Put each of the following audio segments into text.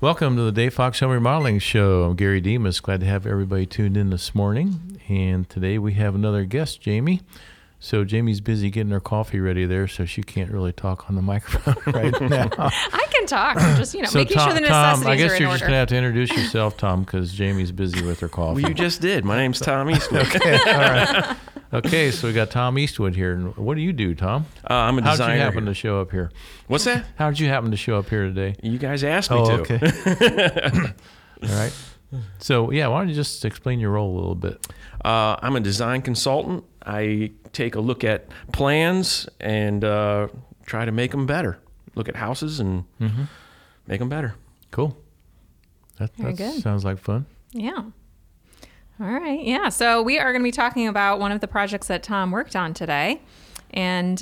Welcome to the Dave Fox Home Remodeling Show. I'm Gary Demas. Glad to have everybody tuned in this morning. And today we have another guest, Jamie. So Jamie's busy getting her coffee ready there, so she can't really talk on the microphone right now. I can talk. I'm just, making sure the necessities Tom, I guess are in you're order. just going to have to introduce yourself, Tom, because Jamie's busy with her coffee. Well, you just did. My name's Tom Eastwood. Okay, all right. Okay, so we got Tom Eastwood here. And what do you do, Tom? I'm a designer. How'd you happen to show up here? What's that? How did you happen to show up here today? You guys asked me to. Okay. All right. So, why don't you just explain your role a little bit? I'm a design consultant. I take a look at plans and try to make them better. Look at houses and make them better. Cool. That good. Sounds like fun. Yeah. All right. Yeah. So we are going to be talking about one of the projects that Tom worked on today. And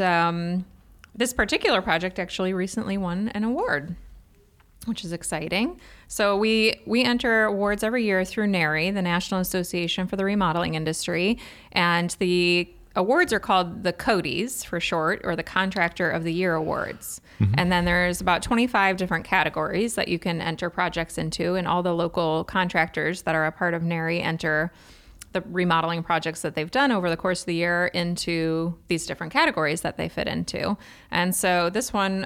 this particular project actually recently won an award, which is exciting. So we enter awards every year through NARI, the National Association for the Remodeling Industry. And the awards are called the CODIES for short, or the Contractor of the Year Awards. And then there's about 25 different categories that you can enter projects into, and all the local contractors that are a part of NARI enter the remodeling projects that they've done over the course of the year into these different categories that they fit into. And so this one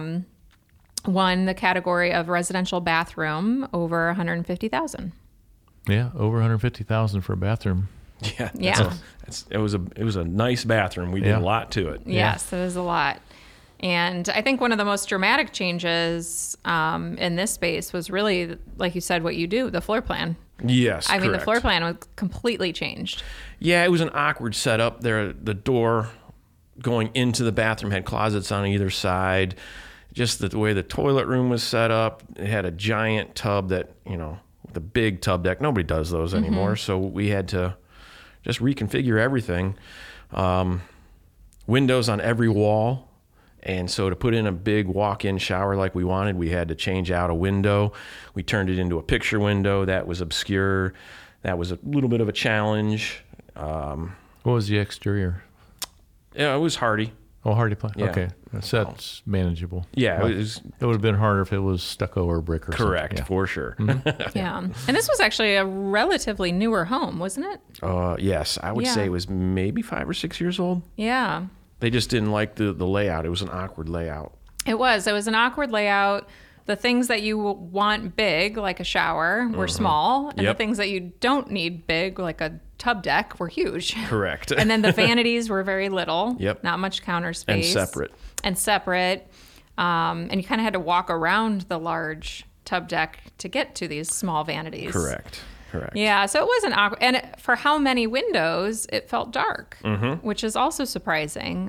won the category of residential bathroom over $150,000. Yeah, over $150,000 for a bathroom. Yeah. It was a nice bathroom. We did a lot to it. Yes, it was a lot. And I think one of the most dramatic changes in this space was really, like you said, what you do, the floor plan. Yes, I mean, the correct. floor plan was completely changed. Yeah, it was an awkward setup there. The door going into the bathroom had closets on either side. Just the way the toilet room was set up, it had a giant tub that, with a big tub deck. Nobody does those anymore. So we had to just reconfigure everything. Windows on every wall. And so to put in a big walk-in shower like we wanted, we had to change out a window. We turned it into a picture window that was obscure. That was a little bit of a challenge. What was the exterior? It was hardy. Oh, hardy plank. Yeah. Okay. That's manageable. Yeah, Well, it was it would have been harder if it was stucco or brick or correct, something. for sure. Yeah. And this was actually a relatively newer home, wasn't it? Yes, I would Yeah. say it was maybe 5 or 6 years old. Yeah. They just didn't like the layout. It was an awkward layout. It was an awkward layout. The things that you want big, like a shower, were small. And Yep. the things that you don't need big, like a tub deck, were huge. Correct. And then the vanities were very little. Yep. Not much counter And space. separate. And you kind of had to walk around the large tub deck to get to these small vanities. Correct. Yeah, so it wasn't awkward. And for how many windows, it felt dark, which is also surprising.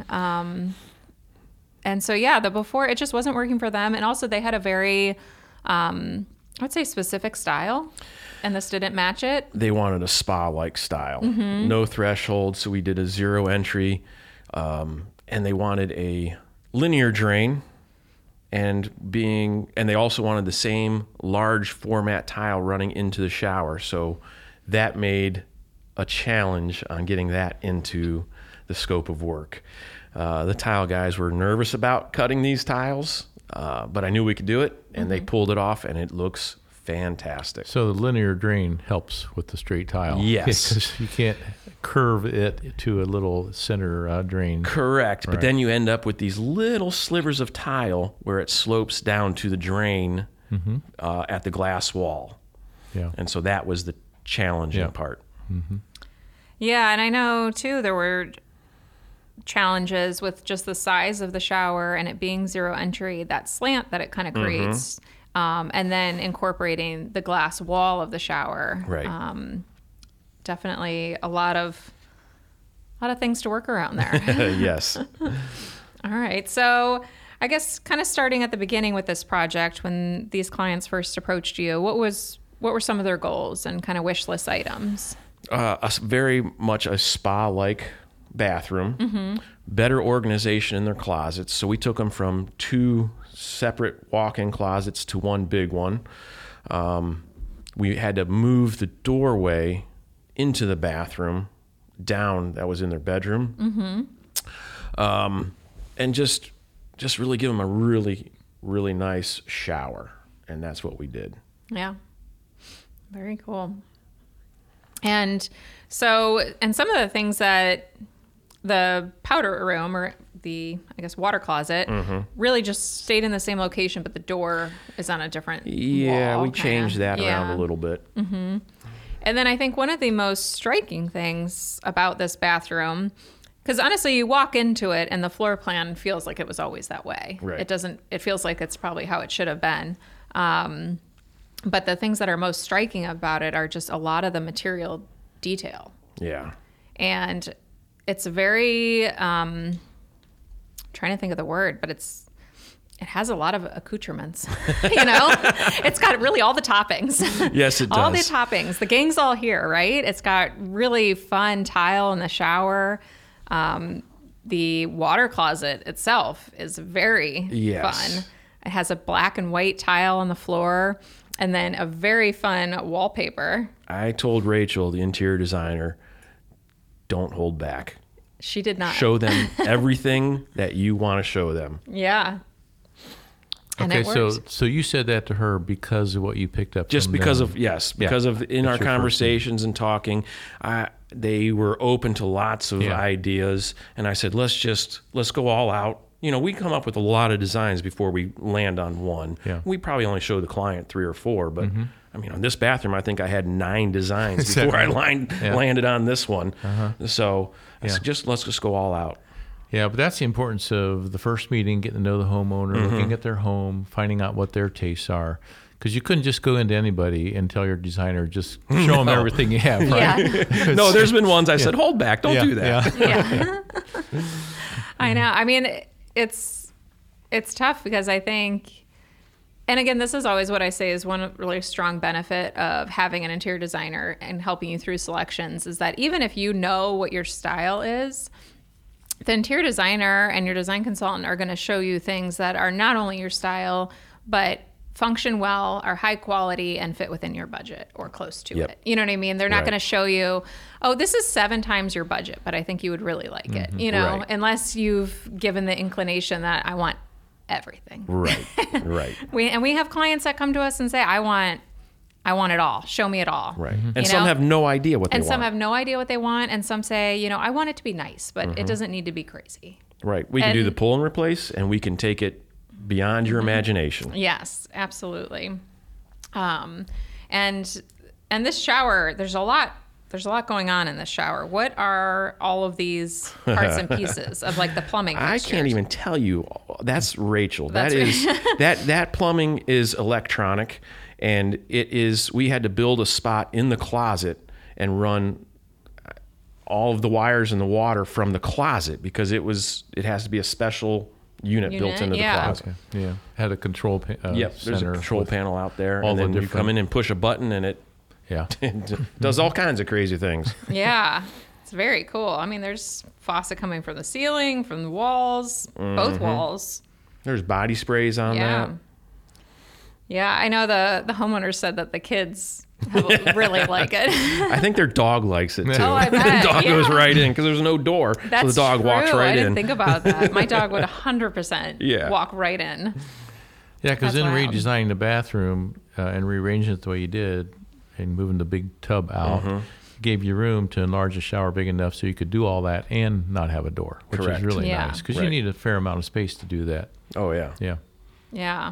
And so, the before, it just wasn't working for them. And also they had a very, I would say, specific style. And this didn't match it. They wanted a spa-like style. No threshold, so we did a zero entry. And they wanted a linear drain. And they also wanted the same large format tile running into the shower. So that made a challenge on getting that into the scope of work. The tile guys were nervous about cutting these tiles, but I knew we could do it, and they pulled it off, and it looks fantastic. So the linear drain helps with the straight tile. Yes. Because you can't curve it to a little center drain. Correct. But Right. then you end up with these little slivers of tile where it slopes down to the drain at the glass wall. Yeah. And so that was the challenging Yeah. part. Yeah, and I know, too, there were challenges with just the size of the shower and it being zero entry, that slant that it kind of creates, and then incorporating the glass wall of the shower. Right. Definitely a lot of things to work around there. Yes. All right. So I guess kind of starting at the beginning with this project, when these clients first approached you, what were some of their goals and kind of wish list items? Very much a spa-like bathroom, better organization in their closets. So we took them from 2 separate walk-in closets to one big one. We had to move the doorway into the bathroom down that was in their bedroom. And just really give them a really, really nice shower. and that's what we did. Yeah. Very cool. And so, and some of the things that the powder room, or the, I guess, water closet, really just stayed in the same location, but the door is on a different wall, We changed that around a little bit. And then I think one of the most striking things about this bathroom, because honestly, you walk into it and the floor plan feels like it was always that way. Right. It feels like it's probably how it should have been. But the things that are most striking about it are just a lot of the material detail. Yeah. And it's very, trying to think of the word, but it has a lot of accoutrements, It's got really all the toppings. Yes, it does. All the toppings. The gang's all here, right? It's got really fun tile in the shower. The water closet itself is very fun. It has a black and white tile on the floor, and then a very fun wallpaper. I told Rachel, the interior designer, don't hold back. She did not. Show them everything that you want to show them. Yeah. And Okay, it so worked. so you said that to her because of what you picked up. Just from because them. of, because of in That's our your first conversations and talking, they were open to lots of Yeah. ideas. And I said, let's go all out. We come up with a lot of designs before we land on one. Yeah. We probably only show the client 3 or 4, but I mean, on this bathroom, I think I had 9 designs before I landed on this one. So I said, let's just go all out. Yeah, but that's the importance of the first meeting, getting to know the homeowner, looking at their home, finding out what their tastes are. Because you couldn't just go into anybody and tell your designer, just show them everything you have, right? Yeah. No, there's been ones I said, hold back, don't do that. Yeah. I know. I mean, it's tough because I think, and again, this is always what I say is one really strong benefit of having an interior designer and helping you through selections is that even if you know what your style is, the interior designer and your design consultant are going to show you things that are not only your style, but function well, are high quality, and fit within your budget or close to it. You know what I mean? They're not going to show you, oh, this is 7 times your budget, but I think you would really like it, unless you've given the inclination that I want everything. Right. We have clients that come to us and say, I want it all. Show me it all. Right. And some have no idea what they want. And some have no idea what they want. And some say, I want it to be nice, but it doesn't need to be crazy. Right. We can do the pull and replace, and we can take it beyond your imagination. Yes, absolutely. And this shower, there's a lot going on in this shower. What are all of these parts and pieces of like the plumbing I fixtures? can't even tell you. That's Rachel. That's that plumbing is electronic, and we had to build a spot in the closet and run all of the wires and the water from the closet because it has to be a special unit built into the closet. Okay. Yeah, had a control There's a control panel out there, all and then the you come in and push a button, and it does all kinds of crazy things. Yeah, it's very cool. I mean, there's faucet coming from the ceiling, from the walls, both walls. There's body sprays on that. Yeah, I know the homeowners said that the kids really like it. I think their dog likes it too. Oh, I bet. The dog goes right in because there's no door, That's so the dog true. walks right I in. didn't think about that. My dog would 100% walk right in. Yeah, because That's in wild. redesigning the bathroom and rearranging it the way you did and moving the big tub out, gave you room to enlarge the shower big enough so you could do all that and not have a door, which Correct. is really Yeah. nice because you need a fair amount of space to do that. Oh yeah. Yeah. Yeah.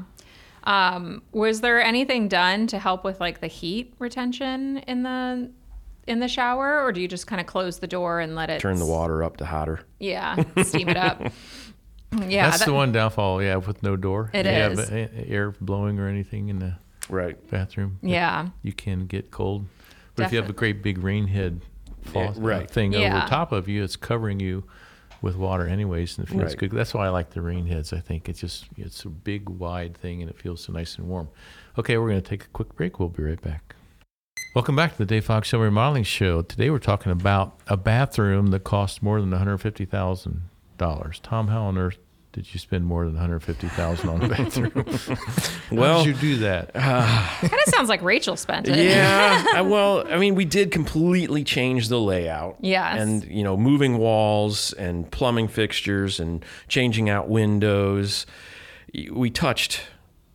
Was there anything done to help with like the heat retention in the shower, or do you just kind of close the door and let it Turn the water up to hotter. Yeah, steam it up. Yeah, That's the one downfall, with no door. It you is. have air blowing or anything in the Right. bathroom. Yeah. You can get cold. But if you have a great big rain head thing Yeah. over top of you, it's covering you with water anyways, and it feels Right. good. That's why I like the rain heads. I think it's a big, wide thing, and it feels so nice and warm. Okay, we're going to take a quick break. We'll be right back. Welcome back to the Dave Fox Show Remodeling Show. Today we're talking about a bathroom that costs more than $150,000. Tom, how on earth did you spend more than $150,000 on a bathroom? Well, how did you do that? Kind of sounds like Rachel spent it. Yeah. We did completely change the layout. Yes. And, moving walls and plumbing fixtures and changing out windows. We touched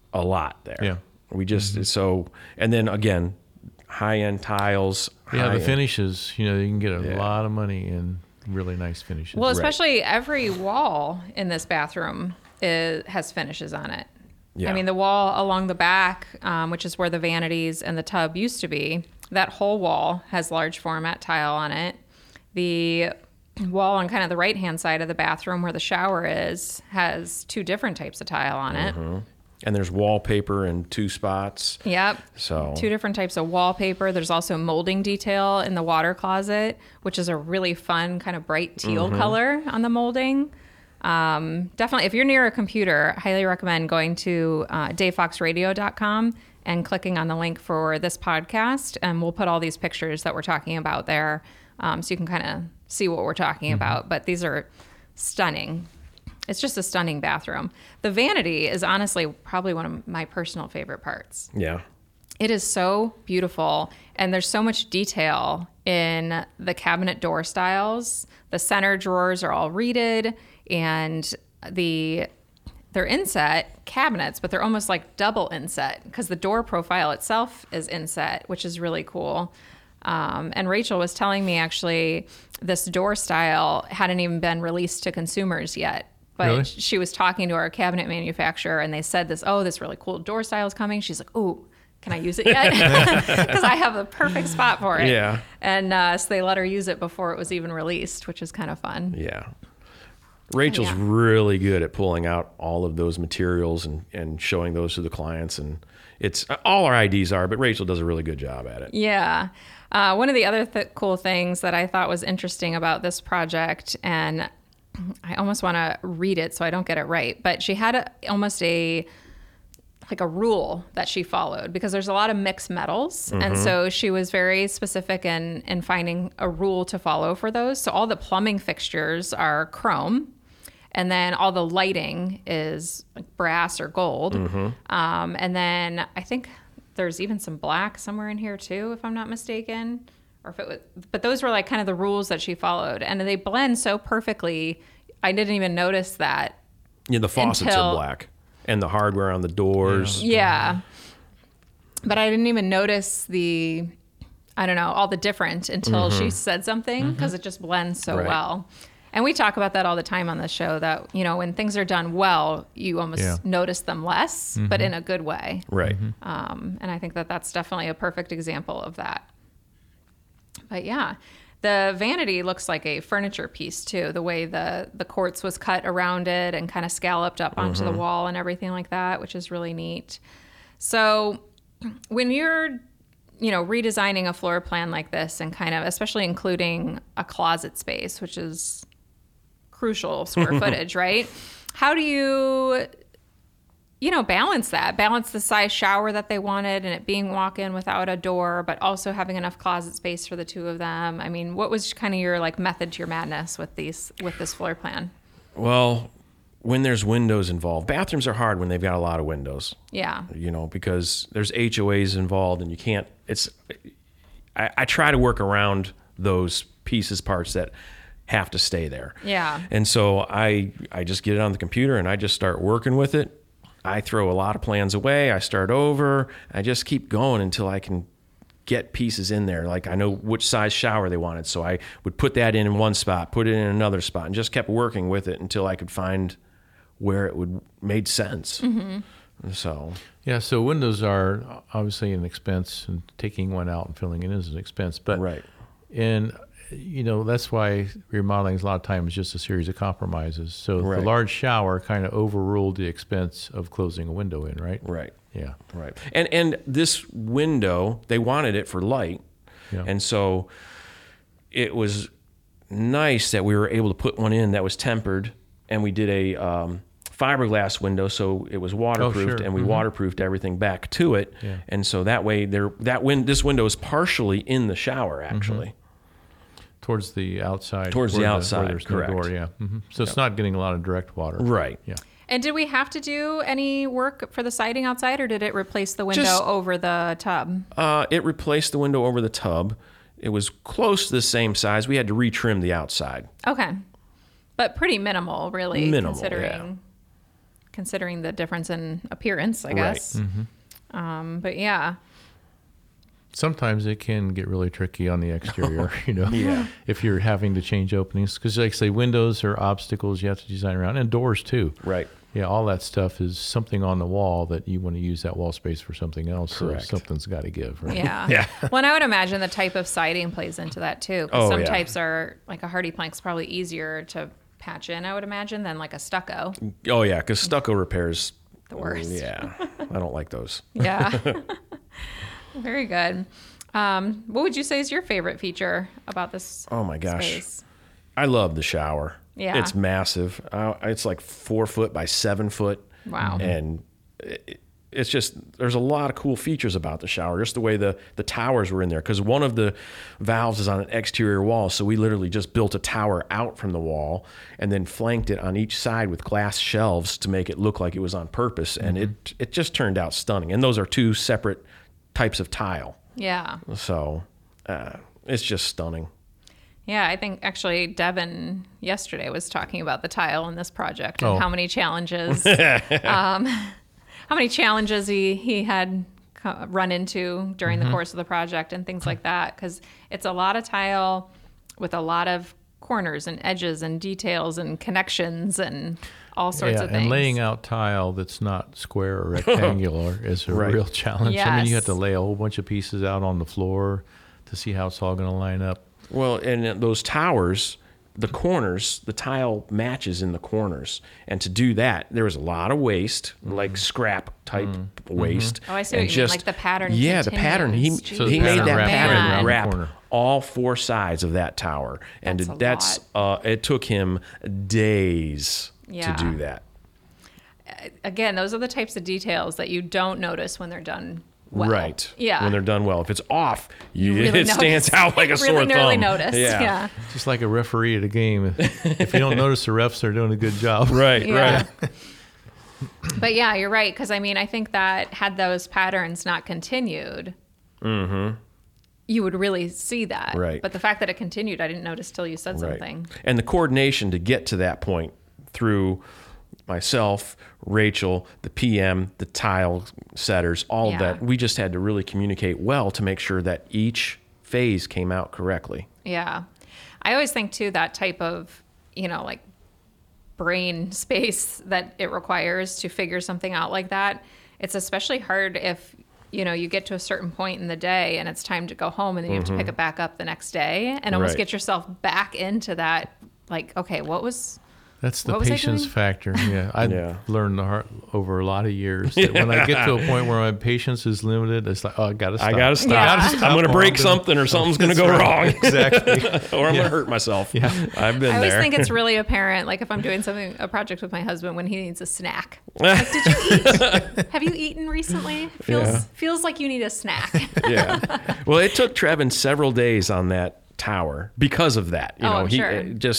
a lot there. Yeah. We just and then again, high-end tiles. Yeah, the high-end- finishes, you can get a Yeah. lot of money in really nice finishes. Well, especially every wall in this bathroom has finishes on it. Yeah. I mean, the wall along the back, which is where the vanities and the tub used to be, that whole wall has large format tile on it. The wall on kind of the right-hand side of the bathroom where the shower is has 2 different types of tile on it. And there's wallpaper in 2 spots. Yep. So 2 different types of wallpaper. There's also molding detail in the water closet, which is a really fun kind of bright teal color on the molding. Definitely, if you're near a computer, I highly recommend going to davefoxradio.com and clicking on the link for this podcast. And we'll put all these pictures that we're talking about there, so you can kind of see what we're talking about. But these are stunning. It's just a stunning bathroom. The vanity is honestly probably one of my personal favorite parts. yeah. It is so beautiful, and there's so much detail in the cabinet door styles. The center drawers are all reeded, and they're inset cabinets, but they're almost like double inset because the door profile itself is inset, which is really cool. And Rachel was telling me actually this door style hadn't even been released to consumers yet. But Really? she was talking to our cabinet manufacturer, and they said this really cool door style is coming. She's like, "Ooh, can I use it yet?" Because I have the perfect spot for it. Yeah. And so they let her use it before it was even released, which is kind of fun. Yeah. Rachel's Yeah. really good at pulling out all of those materials and showing those to the clients. And it's all our IDs are, but Rachel does a really good job at it. Yeah. One of the other cool things that I thought was interesting about this project, and I almost want to read it so I don't get it right, but she had almost a rule that she followed because there's a lot of mixed metals. And so she was very specific in finding a rule to follow for those. So all the plumbing fixtures are chrome, and then all the lighting is like brass or gold. And then I think there's even some black somewhere in here too, if I'm not mistaken. Or if it was, but those were like kind of the rules that she followed, and they blend so perfectly. I didn't even notice that. Yeah, the faucets Until- are black and the hardware on the doors. Yeah, but I didn't even notice all the different until she said something because it just blends so Right. well. And we talk about that all the time on the show that, when things are done well, you almost notice them less, but in a good way. Right. And I think that that's definitely a perfect example of that. But yeah, the vanity looks like a furniture piece too, the way the quartz was cut around it and kind of scalloped up onto the wall and everything like that, which is really neat. So when you're, redesigning a floor plan like this and kind of, especially including a closet space, which is crucial square footage, right? How do you balance the size shower that they wanted and it being walk-in without a door, but also having enough closet space for the 2 of them? I mean, what was kind of your method to your madness with this floor plan? Well, when there's windows involved, bathrooms are hard when they've got a lot of windows. Yeah. Because there's HOAs involved and you can't, I try to work around those parts that have to stay there. Yeah. And so I just get it on the computer and I just start working with it. I throw a lot of plans away. I start over. I just keep going until I can get pieces in there. Like I know which size shower they wanted. So I would put that in one spot, put it in another spot, and just kept working with it until I could find where it made sense. So Yeah, so windows are obviously an expense, and taking one out and filling it is an expense. But right. And that's why remodeling is a lot of times just a series of compromises. So Right. the large shower kind of overruled the expense of closing a window in, right? Right. Yeah. Right. And this window, they wanted it for light. Yeah. And so it was nice that we were able to put one in that was tempered, and we did a fiberglass window, so it was waterproofed, sure. and we waterproofed everything back to it. Yeah. And so that way this window is partially in the shower actually. Towards the outside. Towards the where outside, where there's correct. No door, yeah. So it's not getting a lot of direct water. Right. Yeah. And did we have to do any work for the siding outside, or did it replace the window Just- over the tub? It replaced the window over the tub. It was close to the same size. We had to retrim the outside. Okay. But pretty minimal, really, Minimal, considering considering the difference in appearance, I guess. But yeah. Sometimes it can get really tricky on the exterior, Yeah. if you're having to change openings. Because like say, windows are obstacles you have to design around, and doors too. Right. Yeah, all that stuff is something on the wall that you want to use that wall space for something else. Correct. So something's got to give, right? Yeah. Yeah. Well, and I would imagine the type of siding plays into that too. 'Cause Oh, some yeah. types are, like a hardy plank's probably easier to patch in, I would imagine, than like a stucco. Oh yeah, because stucco repairs. The worst. Yeah, I don't like those. Yeah. Very good. What would you say is your favorite feature about this Oh my gosh. space? I love the shower. Yeah. It's massive. It's like 4 foot by 7 foot. Wow. And it's just, there's a lot of cool features about the shower, just the way the towers were in there. Because one of the valves is on an exterior wall. So we literally just built a tower out from the wall and then flanked it on each side with glass shelves to make it look like it was on purpose. And it just turned out stunning. And those are 2 separate types of tile. Yeah. So it's just stunning. Yeah, I think actually Devin yesterday was talking about the tile in this project and Oh. how many challenges, he had run into during the course of the project and things like that. Because it's a lot of tile with a lot of corners and edges and details and connections and all sorts of things. And laying out tile that's not square or rectangular is a Right. real challenge. I mean, you have Yes. to lay a whole bunch of pieces out on the floor to see how it's all going to line up. Well, and those towers, the corners, the tile matches in the corners. And to do that, there was a lot of waste, like scrap type waste. Oh, I see and what you mean, like the pattern Yeah, the pattern. continues. He So the made pattern that wrapped pattern around the wrap corner. all 4 sides of that tower. And That's a it took him days Yeah. to do that. Again, those are the types of details that you don't notice when they're done well. Right. Yeah. When they're done well. If it's off, really it stands notice. out like a sore thumb. Really notice. Yeah. Yeah. Just like a referee at a game. If you don't notice the refs are doing a good job. Right, Yeah. right. But yeah, you're right. Because I mean, I think that had those patterns not continued, you would really see that. Right. But the fact that it continued, I didn't notice till you said Right. something. And the coordination to get to that point through myself, Rachel, the PM, the tile setters, all of Yeah. that, we just had to really communicate well to make sure that each phase came out correctly. Yeah. I always think too that type of, like brain space that it requires to figure something out like that. It's especially hard if, you get to a certain point in the day and it's time to go home and then you have to pick it back up the next day and almost Right. get yourself back into that, like, okay, That's the What was I patience doing? factor. Yeah, I've Yeah. learned over a lot of years that when I get to a point where my patience is limited, it's like, oh, I got to stop. I got to stop. Yeah. I'm going to or break I'm gonna- something or something's going to That's go right. wrong Exactly. or I'm going to hurt myself. Yeah. I've been I always there. think it's really apparent, like if I'm doing a project with my husband when he needs a snack. Like, did you eat? Have you eaten recently? Feels like you need a snack. Yeah. Well, it took Trevin several days on that tower because of that. You Oh, know, I'm sure.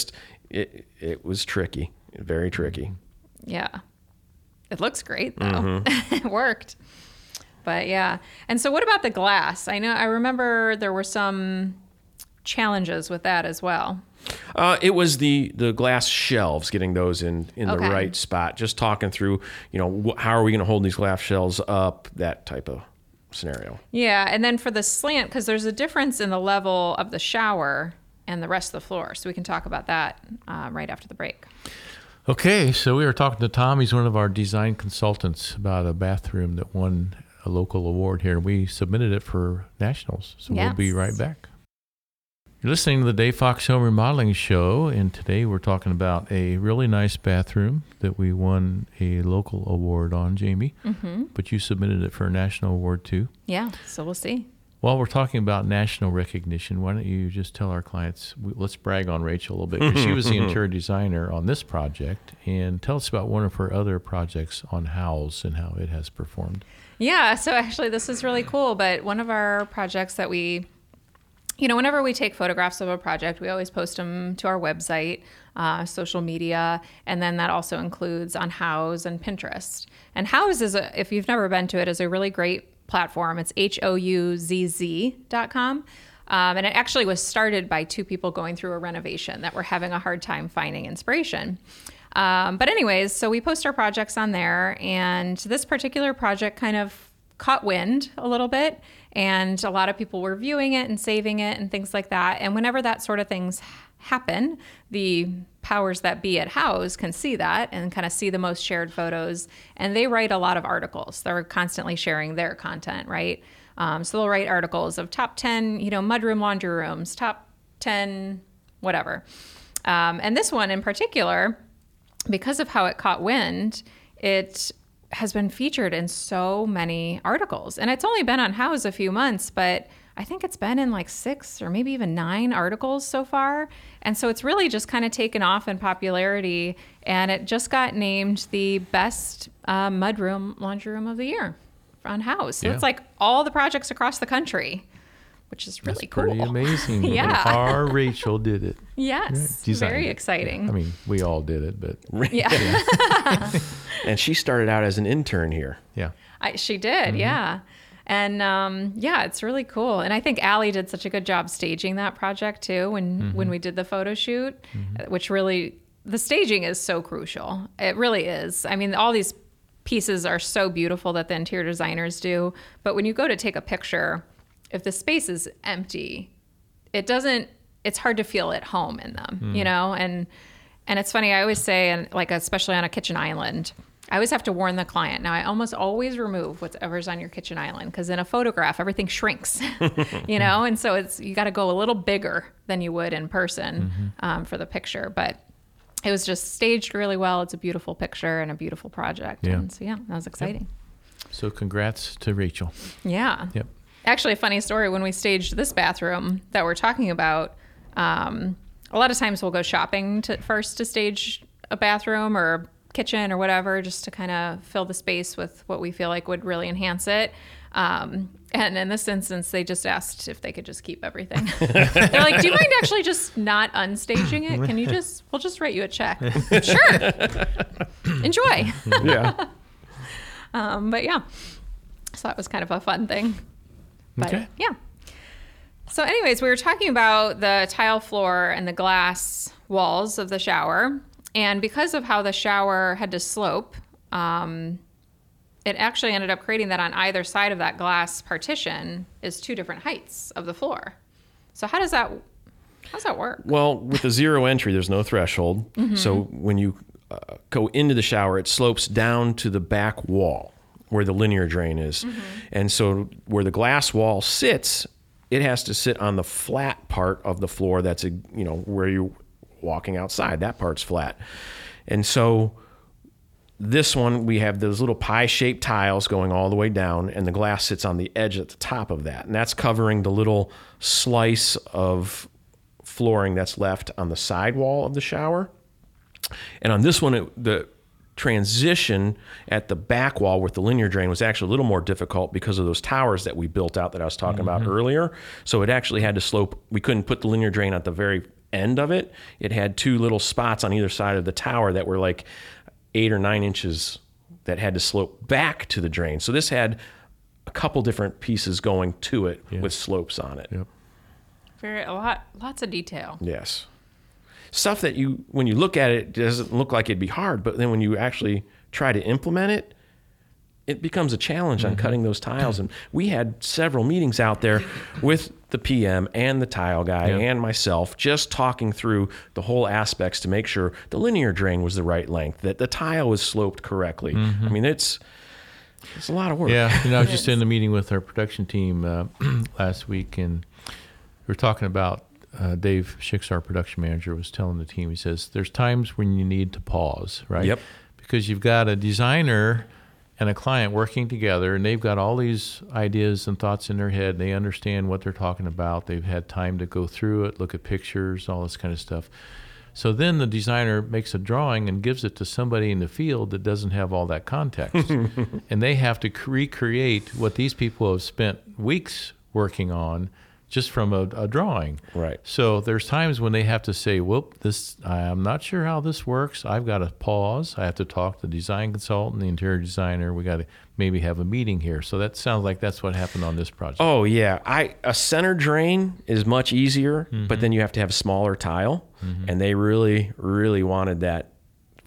it was tricky, very tricky. Yeah. It looks great though. Mm-hmm. It worked. But yeah. And so what about the glass? I remember there were some challenges with that as well. It was the glass shelves, getting those in the Okay. right spot. Just talking through, how are we going to hold these glass shelves up? That type of scenario. Yeah, and then for the slant, because there's a difference in the level of the shower and the rest of the floor. So we can talk about that right after the break. Okay, so we were talking to Tom. He's one of our design consultants about a bathroom that won a local award here. We submitted it for nationals, so we'll be Yes. right back. You're listening to the Dave Fox Home Remodeling Show, and today we're talking about a really nice bathroom that we won a local award on, Jamie. Mm-hmm. But you submitted it for a national award too. Yeah, so we'll see. While we're talking about national recognition, why don't you just tell our clients, let's brag on Rachel a little bit, because she was the interior designer on this project, and tell us about one of her other projects on Howells and how it has performed. Yeah, so actually this is really cool, but one of our projects that whenever we take photographs of a project, we always post them to our website, social media, and then that also includes on Houzz and Pinterest. And Houzz if you've never been to it, is a really great platform. It's HOUZZ.com. And it actually was started by 2 people going through a renovation that were having a hard time finding inspiration. But anyways, so we post our projects on there, and this particular project kind of caught wind a little bit, and a lot of people were viewing it and saving it and things like that. And whenever that sort of things happen, the powers that be at Houzz can see that and kind of see the most shared photos, and they write a lot of articles. They're constantly sharing their content, right? So they'll write articles of top 10, mudroom laundry rooms, top 10, whatever. And this one in particular, because of how it caught wind, it has been featured in so many articles. And it's only been on Houzz a few months, but I think it's been in like 6 or maybe even 9 articles so far. And so it's really just kind of taken off in popularity. And it just got named the best mudroom laundry room of the year on Houzz. So it's like all the projects across the country, which is really cool. Pretty amazing. Yeah. Our Rachel did it. Yes. Designed Very it. exciting. I mean, we all did it, but Yeah. And she started out as an intern here. yeah. She did, yeah. And it's really cool. And I think Allie did such a good job staging that project too when we did the photo shoot, which really, the staging is so crucial. It really is. I mean, all these pieces are so beautiful that the interior designers do. But when you go to take a picture, if the space is empty, it's hard to feel at home in them, And it's funny, I always say, and like especially on a kitchen island, I always have to warn the client. Now, I almost always remove whatever's on your kitchen island because in a photograph, everything shrinks, And so you got to go a little bigger than you would in person for the picture. But it was just staged really well. It's a beautiful picture and a beautiful project. Yeah. And so, that was exciting. So congrats to Rachel. Yeah. Yep. Actually, a funny story, when we staged this bathroom that we're talking about, a lot of times we'll go shopping first to stage a bathroom or kitchen or whatever, just to kind of fill the space with what we feel like would really enhance it. And in this instance, they just asked if they could just keep everything. They're like, do you mind actually just not unstaging it? We'll just write you a check. Sure. Enjoy. Yeah. But yeah, so that was kind of a fun thing. But Okay. yeah. So anyways, we were talking about the tile floor and the glass walls of the shower. And because of how the shower had to slope, it actually ended up creating that on either side of that glass partition is 2 different heights of the floor. So how does that work? Well, with the zero entry, there's no threshold. So when you go into the shower, it slopes down to the back wall where the linear drain is. And so where the glass wall sits, it has to sit on the flat part of the floor that's, where you're walking outside. That part's flat. And so this one, we have those little pie-shaped tiles going all the way down, and the glass sits on the edge at the top of that. And that's covering the little slice of flooring that's left on the side wall of the shower. And on this one, the transition at the back wall with the linear drain was actually a little more difficult because of those towers that we built out that I was talking about earlier. So it actually had to slope. We couldn't put the linear drain at the very end of it. It had 2 little spots on either side of the tower that were like 8 or 9 inches that had to slope back to the drain. So this had a couple different pieces going to it with slopes on it. Yep. Lots of detail. Yes. Stuff that when you look at it, doesn't look like it'd be hard, but then when you actually try to implement it, it becomes a challenge on cutting those tiles. And we had several meetings out there with the PM and the tile guy and myself, just talking through the whole aspects to make sure the linear drain was the right length, that the tile was sloped correctly. I mean, it's a lot of work. Yeah. I was just in a meeting with our production team last week, and we were talking about Dave Schicks, our production manager, was telling the team, he says, there's times when you need to pause, right? Yep. Because you've got a designer and a client working together, and they've got all these ideas and thoughts in their head. They understand what they're talking about. They've had time to go through it, look at pictures, all this kind of stuff. So then the designer makes a drawing and gives it to somebody in the field that doesn't have all that context. And they have to recreate what these people have spent weeks working on just from a drawing. Right. So there's times when they have to say, whoop, I'm not sure how this works. I've got to pause. I have to talk to the design consultant, the interior designer. We got to maybe have a meeting here. So that sounds like that's what happened on this project. Oh, yeah. A center drain is much easier, but then you have to have a smaller tile. And they really, really wanted that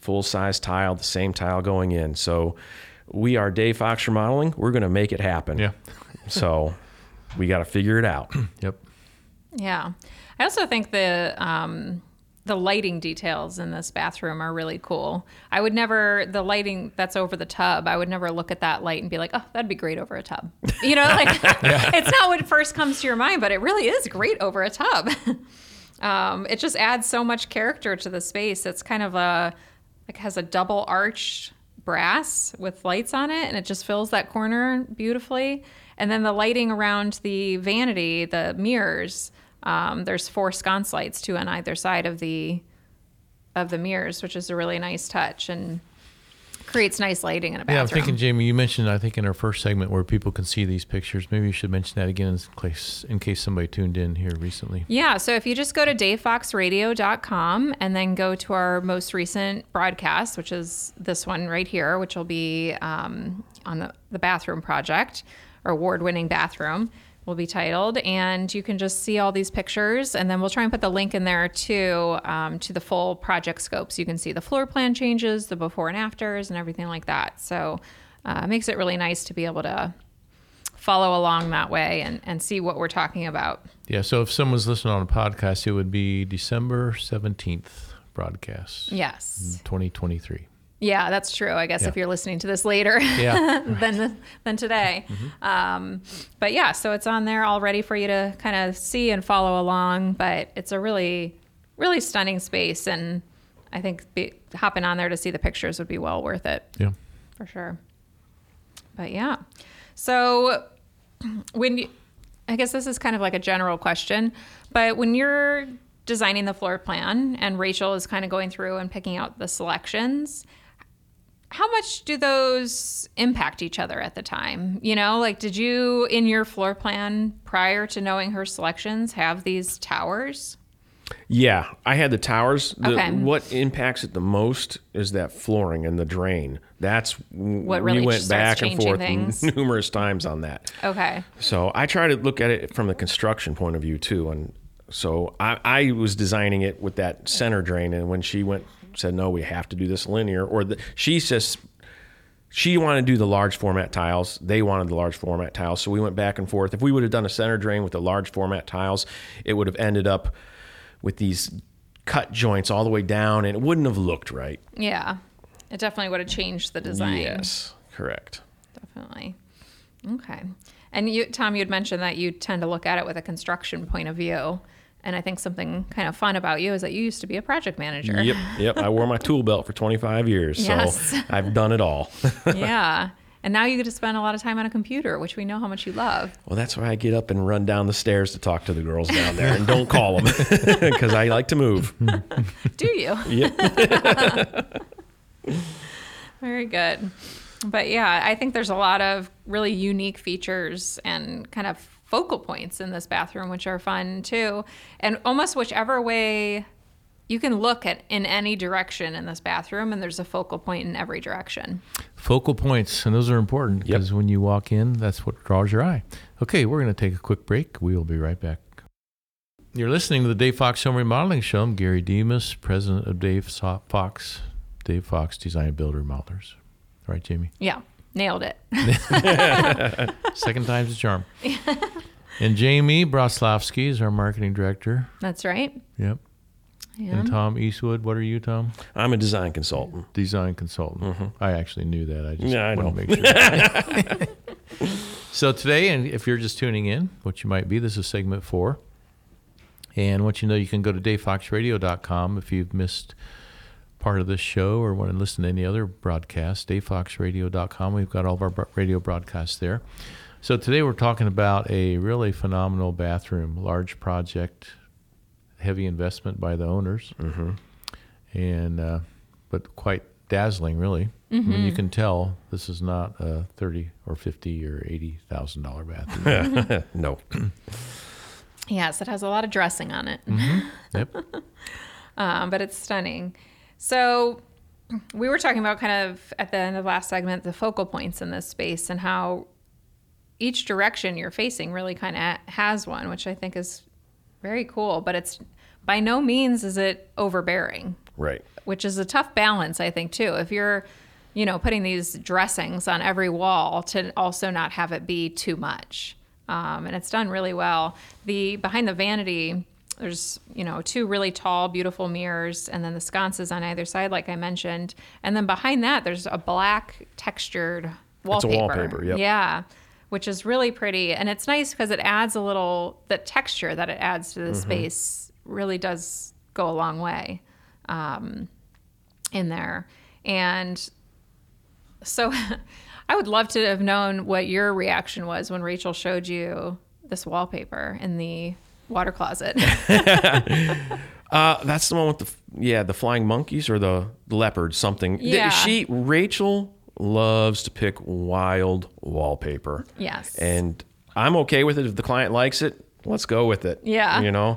full-size tile, the same tile going in. So we are Dave Fox Remodeling. We're going to make it happen. Yeah. So we got to figure it out. Yep. Yeah. I also think the lighting details in this bathroom are really cool. I would never, the lighting that's over the tub, I would never look at that light and be like, oh, that'd be great over a tub. You know, like it's not what first comes to your mind, but it really is great over a tub. It just adds so much character to the space. It's kind of has a double arched brass with lights on it, and it just fills that corner beautifully. And then the lighting around the vanity, the mirrors, there's 4 sconce lights, 2 on either side of the mirrors, which is a really nice touch and creates nice lighting in a bathroom. Yeah, I'm thinking, Jamie, you mentioned, I think in our first segment where people can see these pictures. Maybe you should mention that again in case somebody tuned in here recently. Yeah, so if you just go to davefoxradio.com and then go to our most recent broadcast, which is this one right here, which will be on the bathroom project, or award-winning bathroom, will be titled, and you can just see all these pictures, and then we'll try and put the link in there too to the full project scope, so you can see the floor plan changes, the before and afters, and everything like that. So it makes it really nice to be able to follow along that way and see what we're talking about. Yeah, so if someone's listening on a podcast, it would be December 17th broadcast. Yes. 2023. Yeah, that's true. I guess if you're listening to this later than today. Mm-hmm. But yeah, so it's on there all ready for you to kind of see and follow along. But it's a really, really stunning space. And I think hopping on there to see the pictures would be well worth it. Yeah. For sure. But yeah. So I guess this is kind of like a general question, but when you're designing the floor plan and Rachel is kind of going through and picking out the selections, how much do those impact each other at the time? You know, like, did you, in your floor plan prior to knowing her selections, have these towers? Yeah, I had the towers. Okay. What impacts it the most is that flooring and the drain. That's what really we went starts back and changing forth things. numerous times on that. Okay. So I try to look at it from the construction point of view too. And so I was designing it with that center drain, and when she said, no, we have to do this linear, she says she wanted to do the large format tiles. They wanted the large format tiles. So we went back and forth. If we would have done a center drain with the large format tiles, it would have ended up with these cut joints all the way down, and it wouldn't have looked right. Yeah. It definitely would have changed the design. Yes, correct. Definitely. Okay. And Tom, you had mentioned that you tend to look at it with a construction point of view. And I think something kind of fun about you is that you used to be a project manager. Yep. I wore my tool belt for 25 years, Yes. so I've done it all. Yeah. And now you get to spend a lot of time on a computer, which we know how much you love. Well, that's why I get up and run down the stairs to talk to the girls down there, and don't call them because I like to move. Do you? Yep. Very good. But yeah, I think there's a lot of really unique features and kind of focal points in this bathroom, which are fun too. And almost whichever way you can look at in any direction in this bathroom, and there's a focal point in every direction. Focal points, and those are important because when you walk in, that's what draws your eye. Okay, we're going to take a quick break. We will be right back. You're listening to the Dave Fox Home Remodeling Show. I'm Gary Demas, president of Dave Fox Design Builder Remodelers. All right, Jamie? Yeah, nailed it. Second time's a charm. And Jamie Broslavsky is our marketing director. That's right. Yep. Yeah. And Tom Eastwood. What are you, Tom? I'm a design consultant. Design consultant. Mm-hmm. I actually knew that. I just I want know. to make sure. So today, and if you're just tuning in, what you might be, this is segment 4. And once you know, you can go to davefoxradio.com if you've missed part of this show or want to listen to any other broadcast, davefoxradio.com. We've got all of our radio broadcasts there. So today we're talking about a really phenomenal bathroom, large project, heavy investment by the owners, and but quite dazzling, really. I mean, you can tell this is not a $30 or $50 or $80,000 bathroom. No. Yes, it has a lot of dressing on it. Yep. But it's stunning. So we were talking about kind of at the end of last segment, the focal points in this space and how each direction you're facing really kind of has one, which I think is very cool. But it's by no means is it overbearing. Right. which is a tough balance, I think, too. If you're, putting these dressings on every wall, to also not have it be too much. And it's done really well. Behind the vanity, there's, 2 really tall, beautiful mirrors, and then the sconces on either side, like I mentioned. And then behind that, there's a black textured wallpaper. It's a wallpaper, yep. Yeah, which is really pretty. And it's nice because it adds the texture that it adds to the space really does go a long way in there. And so I would love to have known what your reaction was when Rachel showed you this wallpaper in the water closet. That's the one with the flying monkeys or the leopards, something. Yeah. Rachel loves to pick wild wallpaper. Yes. And I'm okay with it. If the client likes it, let's go with it. Yeah.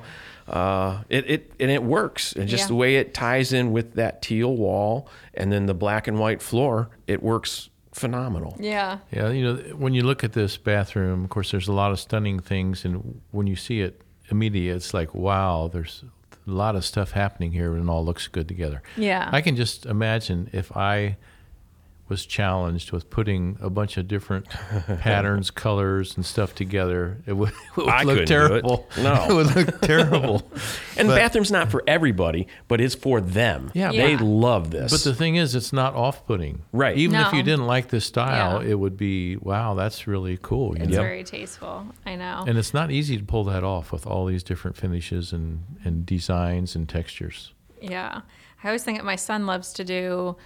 It works. And just the way it ties in with that teal wall and then the black and white floor, it works phenomenal. Yeah. Yeah, when you look at this bathroom, of course, there's a lot of stunning things, and when you see it immediately, it's like, wow, there's a lot of stuff happening here, and it all looks good together. Yeah. I can just imagine if I was challenged with putting a bunch of different patterns, colors, and stuff together, it would I look couldn't do it. terrible. No. It would look terrible. And the bathroom's not for everybody, but it's for them. Yeah. They Yeah. love this. But the thing is, it's not off-putting. Right. Even if No. you didn't like this style, Yeah. it would be, wow, that's really cool. It's very tasteful. I know. And it's not easy to pull that off with all these different finishes and designs and textures. Yeah. I always think that my son loves to do,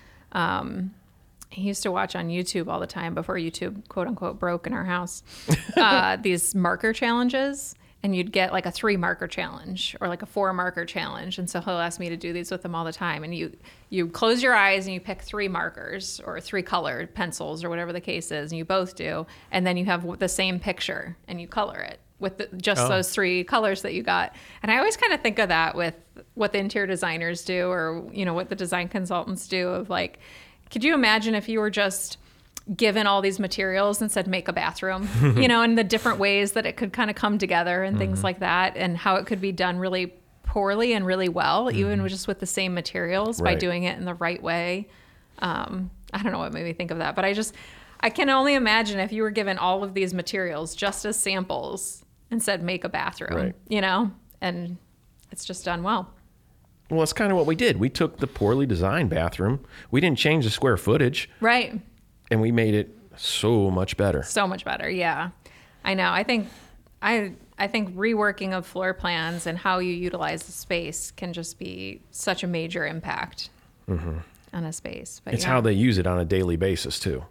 he used to watch on YouTube all the time before YouTube, quote unquote, broke in our house, these marker challenges. And you'd get like a 3 marker challenge or like a 4 marker challenge. And so he'll ask me to do these with him all the time. And you close your eyes and you pick 3 markers or 3 colored pencils or whatever the case is. And you both do. And then you have the same picture and you color it with those 3 colors that you got. And I always kind of think of that with what the interior designers do or, what the design consultants do of like, could you imagine if you were just given all these materials and said, make a bathroom, and the different ways that it could kind of come together and things like that, and how it could be done really poorly and really well, even just with the same materials by Right. doing it in the right way. I don't know what made me think of that, but I can only imagine if you were given all of these materials just as samples and said, make a bathroom, Right. and it's just done well. Well, that's kind of what we did. We took the poorly designed bathroom. We didn't change the square footage, Right. and we made it so much better. So much better. Yeah. I know. I think reworking of floor plans and how you utilize the space can just be such a major impact on a space. But It's how they use it on a daily basis, too.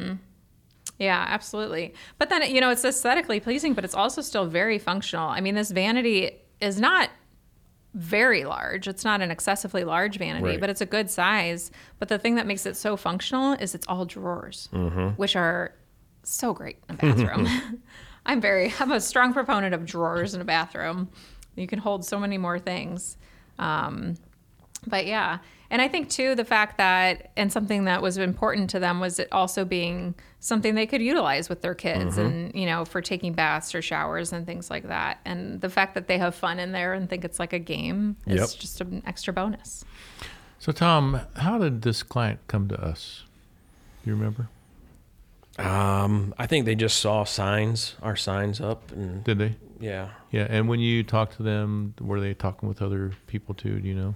Yeah, absolutely. But then, it's aesthetically pleasing, but it's also still very functional. I mean, this vanity is not very large. It's not an excessively large vanity, Right. but it's a good size. But the thing that makes it so functional is it's all drawers, which are so great in a bathroom. I'm a strong proponent of drawers in a bathroom. You can hold so many more things. But yeah. And I think too, the fact that, and something that was important to them was it also being something they could utilize with their kids and, for taking baths or showers and things like that. And the fact that they have fun in there and think it's like a game is Yep. just an extra bonus. So, Tom, how did this client come to us? Do you remember? I think they just saw our signs up, and Did they? yeah. Yeah. And when you talked to them, were they talking with other people too? Do you know?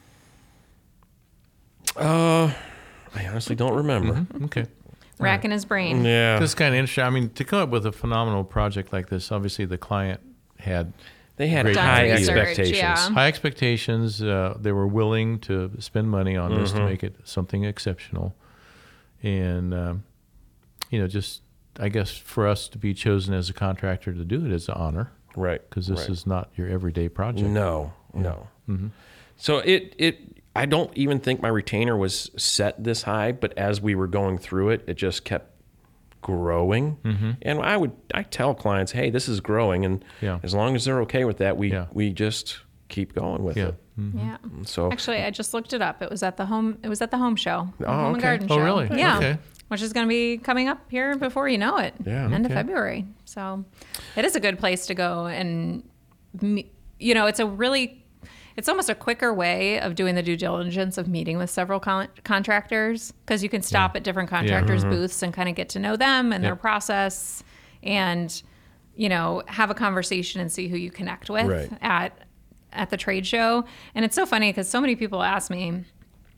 I honestly don't remember. Okay. Racking his brain. Yeah. This is kind of interesting. I mean, to come up with a phenomenal project like this, obviously the client had They had Great high research, expectations. yeah. high expectations. They were willing to spend money on this to make it something exceptional. And, just, I guess, for us to be chosen as a contractor to do it is an honor Right. because this right. is not your everyday project. No. So I don't even think my retainer was set this high, but as we were going through it, it just kept growing. And I tell clients, hey, this is growing, and Yeah. as long as they're okay with that, Yeah. we just keep going with Yeah. it. Yeah. So Actually, I just looked it up. It was at the home show. The Oh, home and okay. garden Oh, show. really? Yeah. Okay. Which is going to be coming up here before you know it. Yeah. End of Okay. February. So it is a good place to go. And, it's it's almost a quicker way of doing the due diligence of meeting with several contractors, because you can stop at different contractors' booths and kind of get to know them and their process, and have a conversation and see who you connect with at the trade show. And it's so funny because so many people ask me,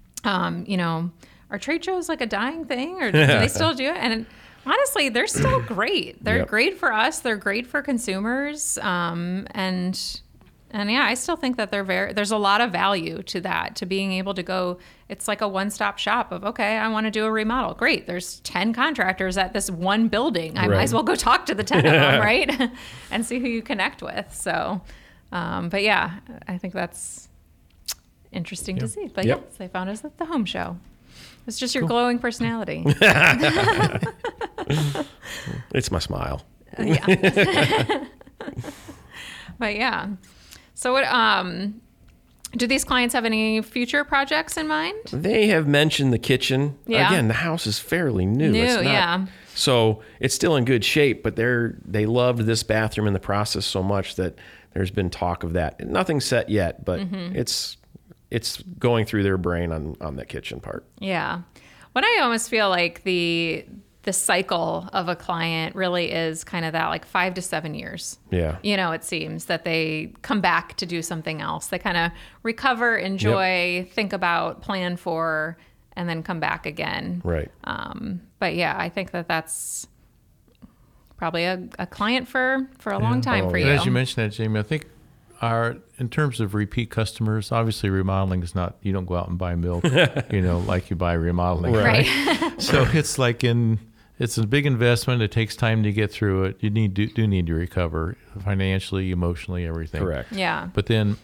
are trade shows like a dying thing, or do they still do it? And honestly, they're still great. They're great for us. They're great for consumers. And yeah, I still think that there's a lot of value to that, to being able to go. It's like a one-stop shop of, okay, I want to do a remodel. Great. There's 10 contractors at this one building. I might as well go talk to the 10 of them, right? And see who you connect with. So, but yeah, I think that's interesting to see. But yes, they found us at the home show. It's just your glowing personality. It's my smile. Yeah. But yeah. So what, do these clients have any future projects in mind? They have mentioned the kitchen. Yeah. Again, the house is fairly new. So it's still in good shape, but they loved this bathroom in the process so much that there's been talk of that. Nothing's set yet, but it's going through their brain on that kitchen part. Yeah. What I almost feel like the cycle of a client really is kind of that, like 5 to 7 years. Yeah. It seems that they come back to do something else. They kind of recover, enjoy, think about, plan for, and then come back again. Right. But yeah, I think that's probably a client for a long time for you. And as you mentioned that, Jamie, I think in terms of repeat customers, obviously remodeling is not, you don't go out and buy milk, like you buy remodeling. Right. So it's like it's a big investment. It takes time to get through it. You do need to recover financially, emotionally, everything. Correct. Yeah. But then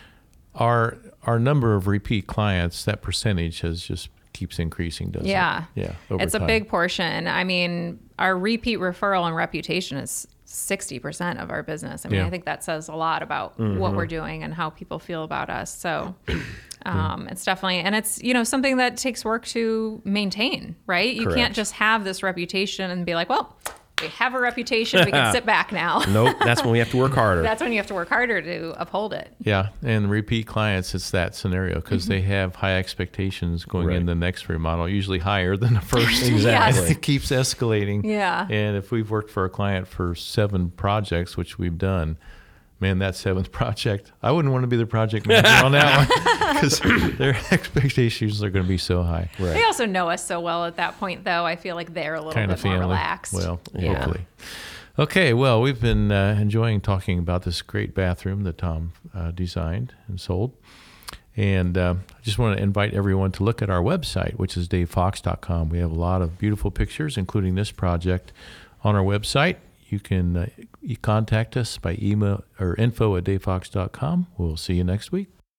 our number of repeat clients, that percentage just keeps increasing, doesn't it? Yeah. Over it's time. A big portion. I mean, our repeat referral and reputation is 60% of our business. I mean, I think that says a lot about what we're doing and how people feel about us. So it's definitely, and it's, something that takes work to maintain, right? You can't just have this reputation and be like, well, we have a reputation, we can sit back now. Nope, that's when we have to work harder. That's when you have to work harder to uphold it. Yeah, and repeat clients, it's that scenario because they have high expectations going in the next remodel, usually higher than the first. Exactly. It keeps escalating. Yeah. And if we've worked for a client for 7 projects, which we've done, man, that 7th project, I wouldn't want to be the project manager on that one because their expectations are going to be so high. Right. They also know us so well at that point, though. I feel like they're a little bit more relaxed. Well, hopefully. Okay, well, we've been enjoying talking about this great bathroom that Tom designed and sold. And I just want to invite everyone to look at our website, which is davefox.com. We have a lot of beautiful pictures, including this project, on our website. You can contact us by email or info@davefox.com. We'll see you next week.